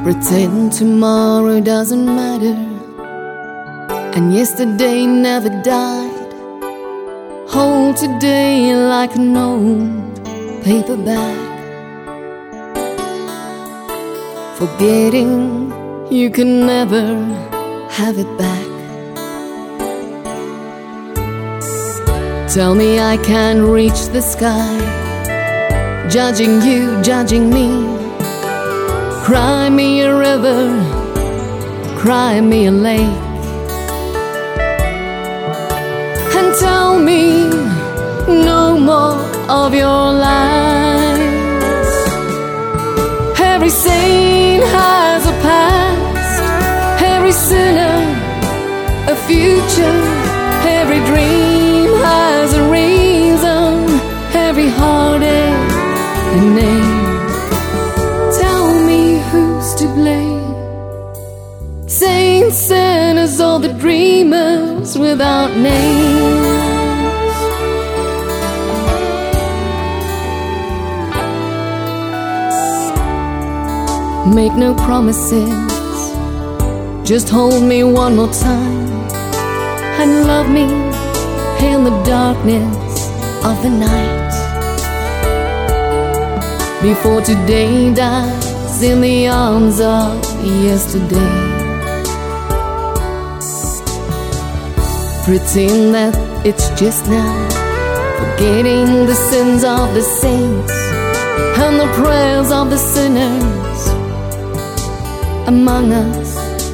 Pretend tomorrow doesn't matter, and yesterday never died. Hold today like an old paperback, forgetting you can never have it back. Tell me I can't reach the sky, judging you, judging me. Cry me a river, cry me a lake, and tell me no more of your lies. Every saint has a past, every sinner a future, every dream has a reason, every heartache a name. To blame, saints, sinners, all the dreamers without names. Make no promises, just hold me one more time, and love me in the darkness of the night, before today dies in the arms of yesterday. Pretend that it's just now, forgetting the sins of the saints and the prayers of the sinners among us.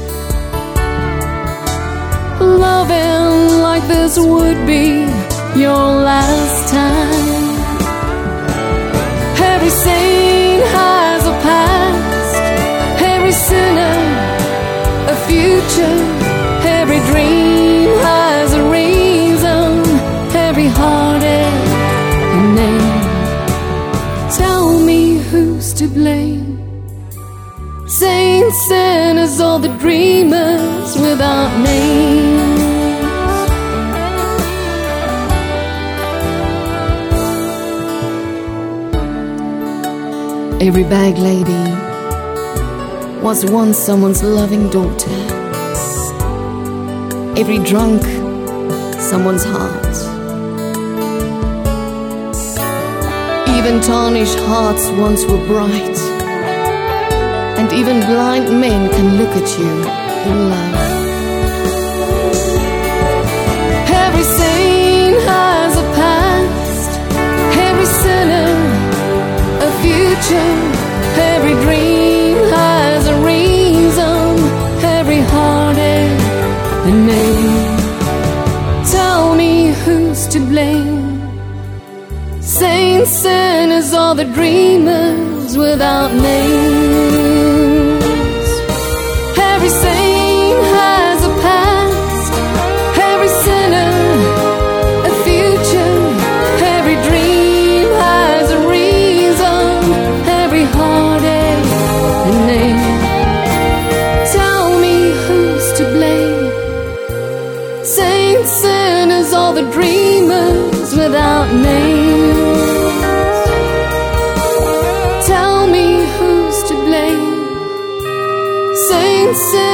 Loving like this would be your last time. Every saint has a past, every sinner a future, every dream has a reason, every heartache a name. Tell me who's to blame, saints, sinners, all the dreamers without names. Every bag lady was once someone's loving daughter. Every drunk, someone's heart. Even tarnished hearts once were bright, and even blind men can look at you in love. Every saint has a past, every sinner a future, every dream has a reason, every heartache a name. Tell me who's to blame, saints, sinners, all the dreamers without names. Every saint has a past, every sinner a future, every dream has a reason, every heartache a name. Tell me who's to blame, saints, sinners, all the dreamers without names. Tell me who's to blame, saints, sinners,